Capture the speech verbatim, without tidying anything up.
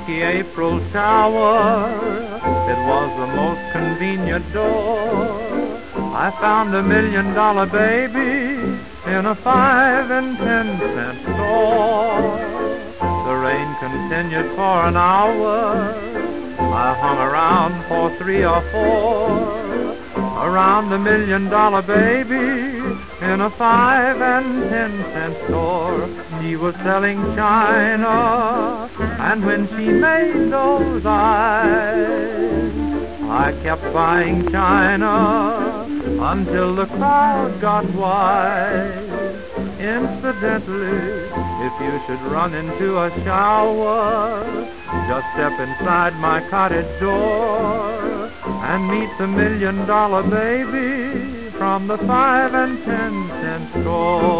lucky April shower. It was the most convenient door. I found a million dollar baby in a five and ten cent store. The rain continued for an hour. I hung around for three or four. Around a million dollar baby in a five and ten cent store. She was selling china, and when she made those eyes, I kept buying china until the crowd got wise. Incidentally, if you should run into a shower, just step inside my cottage door and meet the million dollar baby from the five and ten cent store.